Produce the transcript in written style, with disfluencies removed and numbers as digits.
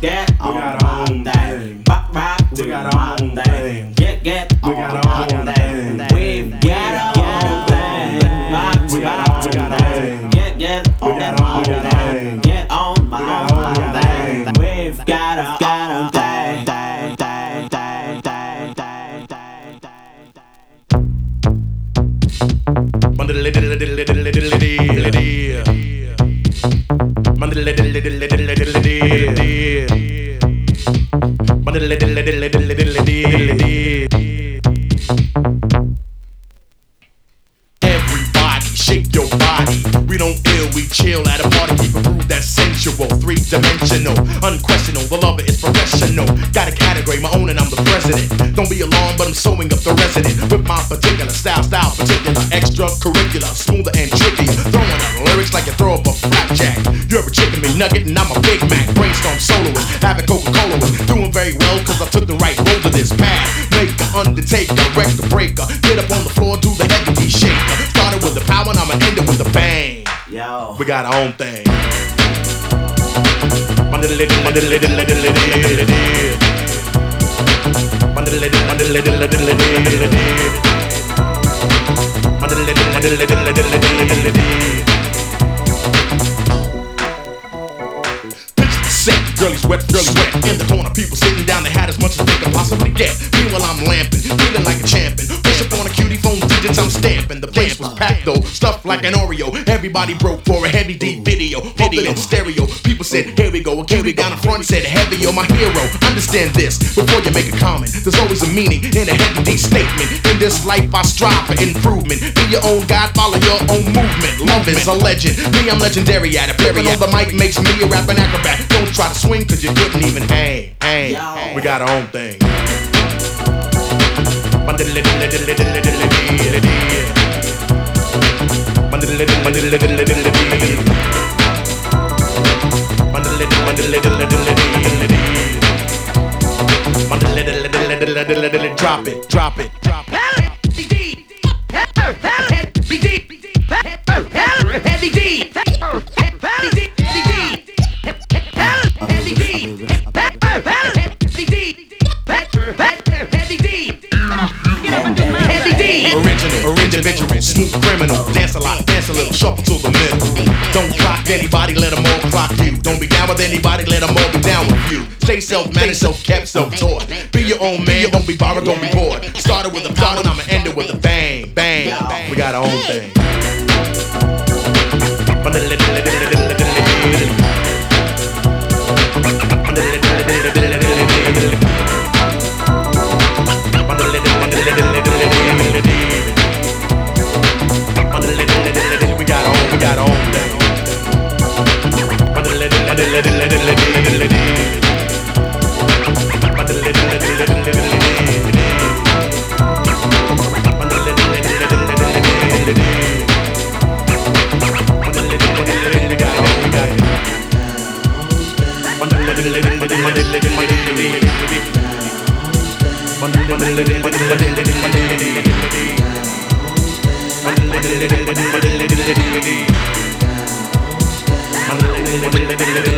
get on my thing. Back to my thing. Get on my thing. We've got our own thing. Back to my thing. Get on my thing. Get on my thing. We've got our own thing. Everybody, shake your body. We don't ill, we chill at a party. Keep a groove that's sensual, three-dimensional, unquestionable. The lover is professional. Got a category, my own, and I'm the president. Don't be alarmed, but I'm sewing up the resident with my particular style, particular, extracurricular, smoother and trickier. Throwing out lyrics like you throw up a flapjack. You're a chicken McNugget and I'm a Big Mac. Brainstorm soloist, having Coca-Cola was doing very well because I took the right road to this path. Maker, undertaker, record breaker. Get up on the floor, do the heavy D shaker. Started with the power and I'ma end it with a bang. Yo, we got our own thing. Sick, girlies wet, in the corner, people sitting down, they had as much as they could possibly get. Meanwhile I'm lamping, feeling like a champion. Push up on a cutie phone digits, I'm stamping. The place was packed though, stuffed like an Oreo. Everybody broke for a heavy deep video in stereo. People said, here we go, a cutie down the front said, heavy, you're my hero. Understand this, before you make a comment, there's always a meaning in a heavy D statement. In this life I strive for improvement. Be your own God, follow your own movement. Love is a legend, me I'm legendary at it. Flipping on the mic makes me a rapping acrobat. Don't try to swing cause you couldn't even hang. We got our own thing. Drop it, drop it, drop it. Original, smooth criminal, dance a lot, dance a little, shuffle to the middle. Don't clock anybody, let them all clock you. Don't be down with anybody, let them all be down with you. Stay self-managed, self-kept, self-taught. Be your own man, don't be borrowed, don't be bored. Started with a power, and I'ma end it with a bang, bang. We got our own thing. We got our own thing. Monday.